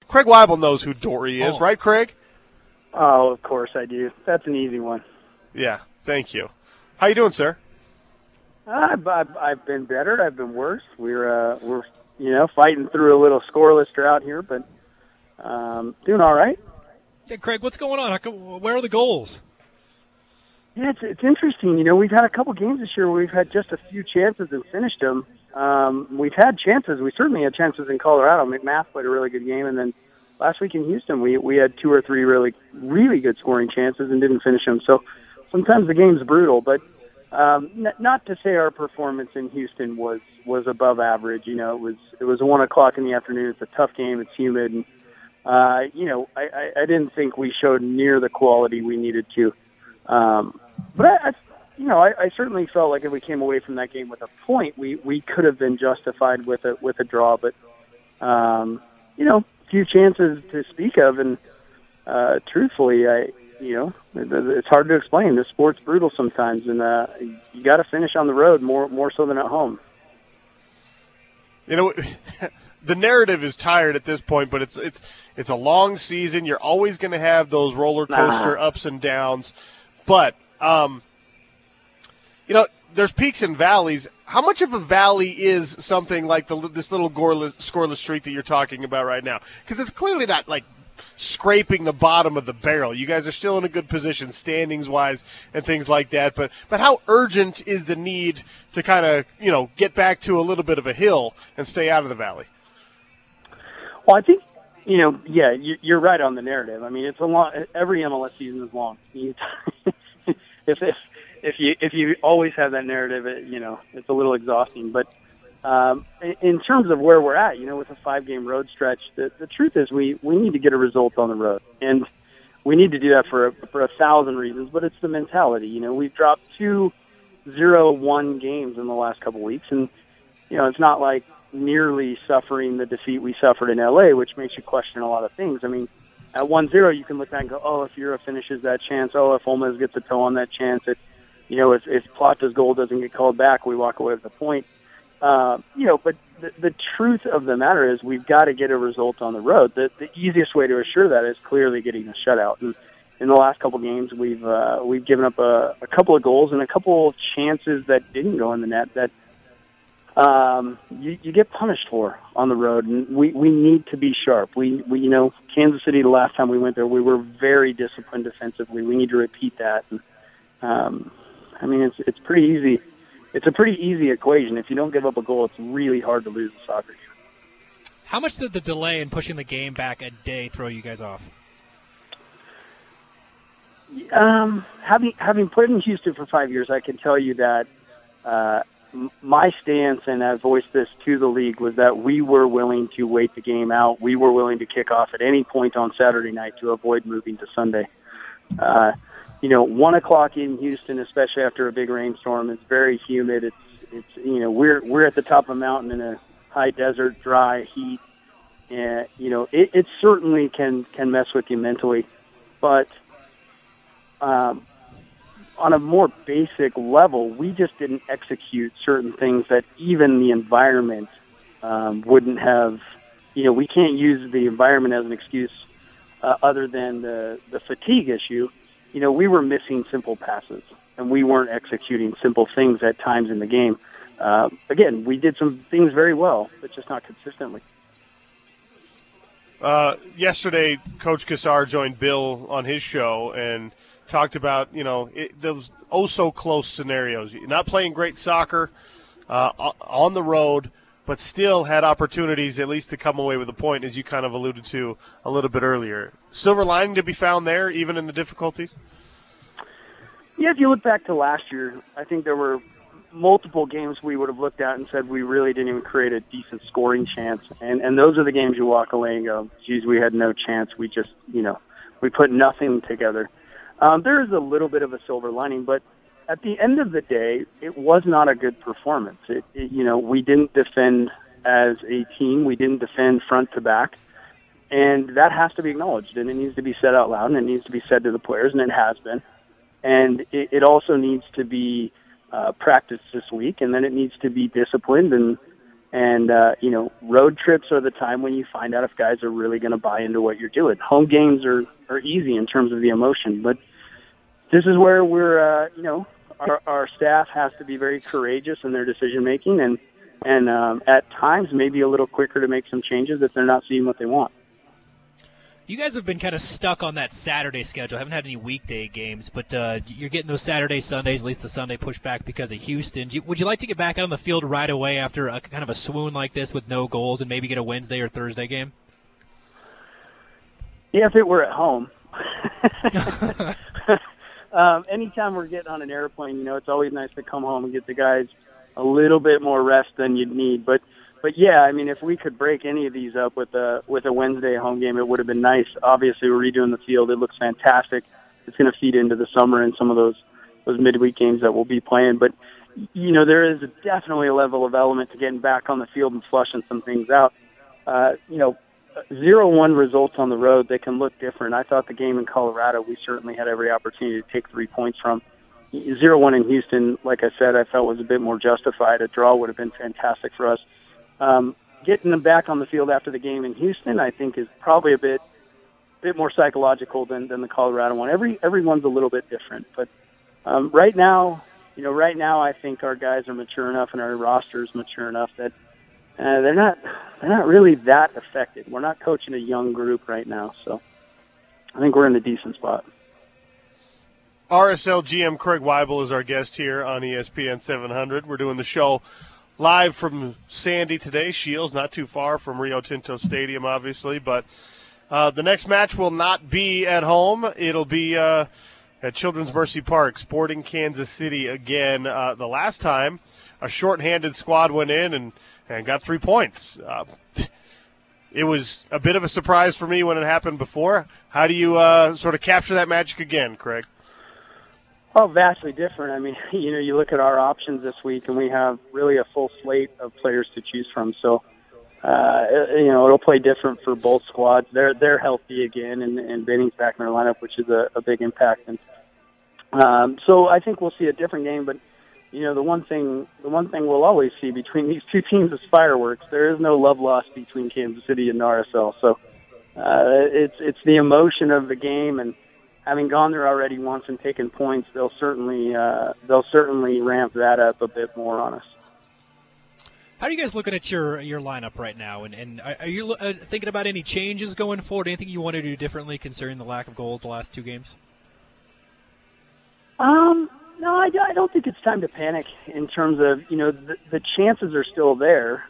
Craig Weibel knows who Dory is, right, Craig? Oh, of course I do. That's an easy one. Yeah, thank you. How you doing, sir? I've been better. I've been worse. We're fighting through a little scoreless drought here, but doing all right. Yeah, Craig, what's going on? Where are the goals? Yeah, it's interesting. We've had a couple games this year where we've had just a few chances and finished them. We've had chances. We certainly had chances in Colorado. McMath played a really good game, and then last week in Houston, we had 2 or 3 really, really good scoring chances and didn't finish them. So sometimes the game's brutal, but not to say our performance in Houston was above average. It was 1:00 in the afternoon. It's a tough game. It's humid. And, I didn't think we showed near the quality we needed to. But I certainly felt like if we came away from that game with a point, we could have been justified with a draw. But few chances to speak of, and truthfully, it's hard to explain. This sport's brutal sometimes, and you got to finish on the road more so than at home. The narrative is tired at this point, but it's a long season. You're always going to have those roller coaster ups and downs, but there's peaks and valleys. How much of a valley is something like this little scoreless streak that you're talking about right now? Because it's clearly not like scraping the bottom of the barrel. You guys are still in a good position standings-wise and things like that. But how urgent is the need to kind of, get back to a little bit of a hill and stay out of the valley? Well, I think, you're right on the narrative. I mean, it's a long. Every MLS season is long. If you always have that narrative, it's a little exhausting. But in terms of where we're at, with a 5-game road stretch, the truth is we need to get a result on the road, and we need to do that for 1,000 reasons. But it's the mentality. We've dropped 2-0-1 games in the last couple weeks, and it's not like nearly suffering the defeat we suffered in LA, which makes you question a lot of things. I mean, at 1-0, you can look back and go, oh, if Europe finishes that chance, oh, if Olmos gets a toe on that chance, if Plata's goal doesn't get called back, we walk away with a point. But the truth of the matter is we've got to get a result on the road. The easiest way to assure that is clearly getting a shutout. And in the last couple games, we've given up a couple of goals and a couple of chances that didn't go in the net that you get punished for on the road. And we need to be sharp. We Kansas City, the last time we went there, we were very disciplined defensively. We need to repeat that. And, it's pretty easy. It's a pretty easy equation. If you don't give up a goal, it's really hard to lose a soccer game. How much did the delay in pushing the game back a day throw you guys off? Having played in Houston for 5 years, I can tell you that my stance, and I voiced this to the league, was that we were willing to wait the game out. We were willing to kick off at any point on Saturday night to avoid moving to Sunday. 1:00 in Houston, especially after a big rainstorm, it's very humid. It's we're at the top of a mountain in a high desert, dry heat, and it certainly can mess with you mentally. But on a more basic level, we just didn't execute certain things that even the environment wouldn't have. We can't use the environment as an excuse other than the fatigue issue. We were missing simple passes, and we weren't executing simple things at times in the game. Again, we did some things very well, but just not consistently. Yesterday, Coach Cassar joined Bill on his show and talked about, those oh-so-close scenarios. You're not playing great soccer on the road, but still had opportunities at least to come away with a point, as you kind of alluded to a little bit earlier. Silver lining to be found there, even in the difficulties? Yeah, if you look back to last year, I think there were multiple games we would have looked at and said we really didn't even create a decent scoring chance. And those are the games you walk away and go, geez, we had no chance. We just, we put nothing together. There is a little bit of a silver lining, but at the end of the day, it was not a good performance. We didn't defend as a team. We didn't defend front to back. And that has to be acknowledged, and it needs to be said out loud, and it needs to be said to the players, and it has been. And it also needs to be practiced this week, and then it needs to be disciplined. And, And, road trips are the time when you find out if guys are really going to buy into what you're doing. Home games are easy in terms of the emotion, but this is where we're, our staff has to be very courageous in their decision making and at times maybe a little quicker to make some changes if they're not seeing what they want. You guys have been kind of stuck on that Saturday schedule. Haven't had any weekday games, but you're getting those Saturday, Sundays, at least the Sunday pushed back because of Houston. Would you like to get back out on the field right away after a kind of a swoon like this with no goals and maybe get a Wednesday or Thursday game? Yeah, if it were at home. Anytime we're getting on an airplane, it's always nice to come home and get the guys a little bit more rest than you'd need. But yeah, I mean, if we could break any of these up with a Wednesday home game, it would have been nice. Obviously, we're redoing the field; it looks fantastic. It's going to feed into the summer and some of those midweek games that we'll be playing. But there is definitely a level of element to getting back on the field and flushing some things out. 0-1 results on the road, they can look different. I thought the game in Colorado, we certainly had every opportunity to take 3 points from. 0-1 in Houston, like I said, I felt was a bit more justified. A draw would have been fantastic for us. Getting them back on the field after the game in Houston, I think, is probably a bit more psychological than the Colorado one. Everyone's a little bit different, but right now, I think our guys are mature enough and our roster is mature enough that they're not really that affected. We're not coaching a young group right now, so I think we're in a decent spot. RSL GM Craig Weibel is our guest here on ESPN 700. We're doing the show live from Sandy today. Shields, not too far from Rio Tinto Stadium, obviously. But the next match will not be at home. It'll be at Children's Mercy Park, Sporting Kansas City again. The last time, a shorthanded squad went in and got 3 points. It was a bit of a surprise for me when it happened before. How do you sort of capture that magic again, Craig? Oh, vastly different. I mean, you look at our options this week, and we have really a full slate of players to choose from. So, it'll play different for both squads. They're healthy again, and Benning's back in their lineup, which is a big impact. And so I think we'll see a different game. But the one thing we'll always see between these two teams is fireworks. There is no love lost between Kansas City and RSL. So it's the emotion of the game, and having gone there already once and taken points, they'll certainly ramp that up a bit more on us. How are you guys looking at your lineup right now? And are you thinking about any changes going forward? Anything you want to do differently considering the lack of goals the last 2 games? No, I don't think it's time to panic in terms of, the chances are still there.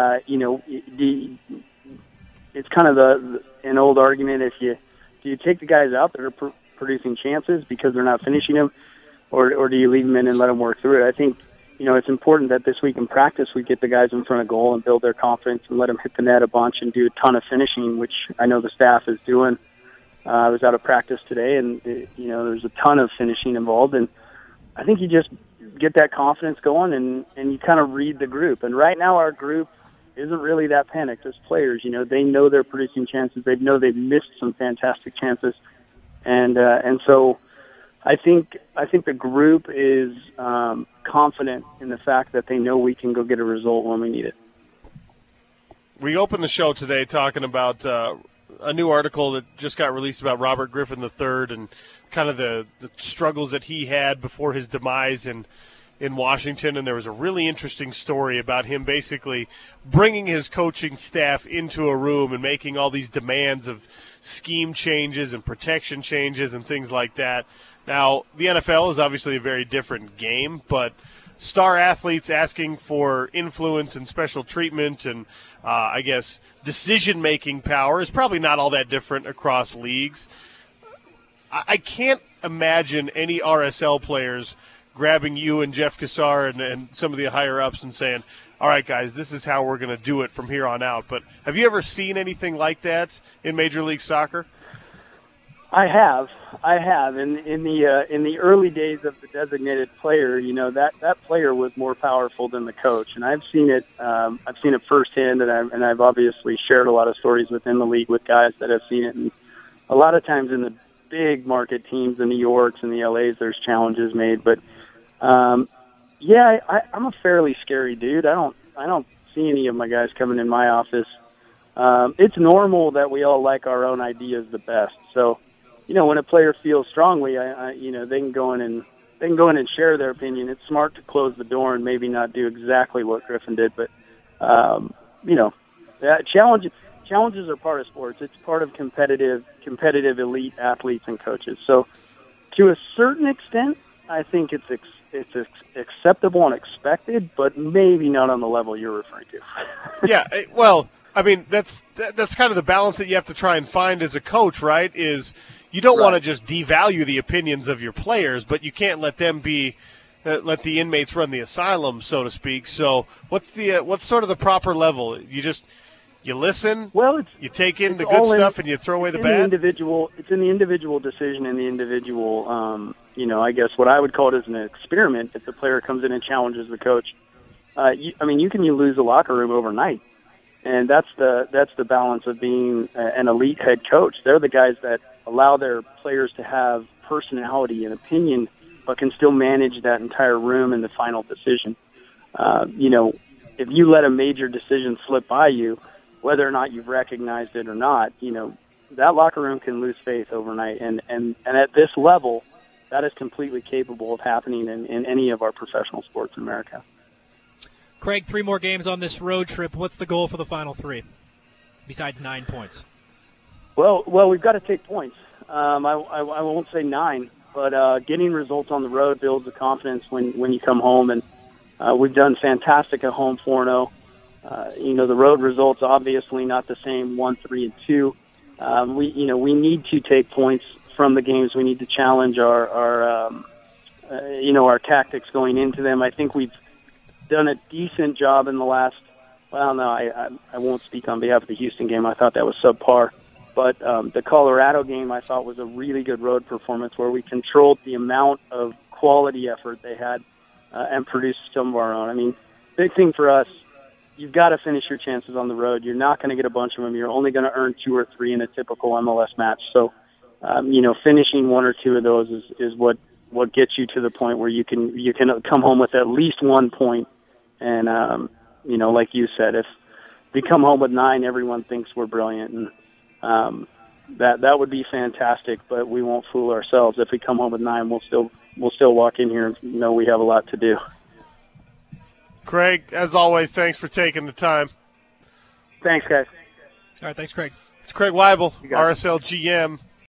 It's kind of an old argument. Do you take the guys out that are producing chances because they're not finishing them, or do you leave them in and let them work through it? I think, it's important that this week in practice we get the guys in front of goal and build their confidence and let them hit the net a bunch and do a ton of finishing, which I know the staff is doing. I was out of practice today, and, there's a ton of finishing involved, and I think you just get that confidence going and you kind of read the group. And right now our group isn't really that panicked as players. They know they're producing chances. They know they've missed some fantastic chances. And so I think the group is confident in the fact that they know we can go get a result when we need it. We opened the show today talking about a new article that just got released about Robert Griffin III and kind of the struggles that he had before his demise in Washington. And there was a really interesting story about him basically bringing his coaching staff into a room and making all these demands of scheme changes and protection changes and things like that. Now, the NFL is obviously a very different game, but star athletes asking for influence and special treatment and, I guess, decision-making power is probably not all that different across leagues. I can't imagine any RSL players grabbing you and Jeff Cassar and some of the higher-ups and saying, all right, guys, this is how we're going to do it from here on out. But have you ever seen anything like that in Major League Soccer? I have. In the early days of the designated player, that player was more powerful than the coach, and I've seen it. I've seen it firsthand, and I've obviously shared a lot of stories within the league with guys that have seen it. And a lot of times in the big market teams, the New Yorks and the LAs, there's challenges made. But I'm a fairly scary dude. I don't see any of my guys coming in my office. It's normal that we all like our own ideas the best. So, when a player feels strongly, they can go in and share their opinion. It's smart to close the door and maybe not do exactly what Griffin did, but challenges are part of sports. It's part of competitive elite athletes and coaches. So, to a certain extent, I think it's acceptable and expected, but maybe not on the level you're referring to. Yeah, well, I mean, that's kind of the balance that you have to try and find as a coach, right? Is you don't want to just devalue the opinions of your players, but you can't let them let the inmates run the asylum, so to speak. So what's sort of the proper level? You listen, you take in the good stuff, and you throw away the bad? It's in the individual decision and the individual, I guess what I would call it is an experiment. If the player comes in and challenges the coach, you can lose the locker room overnight. And that's the balance of being an elite head coach. They're the guys that allow their players to have personality and opinion, but can still manage that entire room and the final decision. If you let a major decision slip by you, whether or not you've recognized it or not, that locker room can lose faith overnight. And at this level, that is completely capable of happening in any of our professional sports in America. Craig, 3 more games on this road trip. What's the goal for the final 3, besides 9 points? Well, we've got to take points. I won't say 9, but getting results on the road builds the confidence when you come home. And we've done fantastic at home, 4-0. The road results obviously not the same, 1-3-2. We need to take points from the games. We need to challenge our tactics going into them. I think we've done a decent job in the last. Well, no, I won't speak on behalf of the Houston game. I thought that was subpar. But the Colorado game I thought was a really good road performance where we controlled the amount of quality effort they had and produced some of our own. I mean, big thing for us, you've got to finish your chances on the road. You're not going to get a bunch of them. You're only going to earn 2 or 3 in a typical MLS match. So, finishing 1 or 2 of those is what gets you to the point where you can come home with at least 1 point. And, like you said, if we come home with 9, everyone thinks we're brilliant. And that would be fantastic, but we won't fool ourselves. If we come home with 9, we'll still walk in here and know we have a lot to do. Craig, as always, thanks for taking the time. Thanks, guys. All right, thanks, Craig. It's Craig Weibel, RSL GM.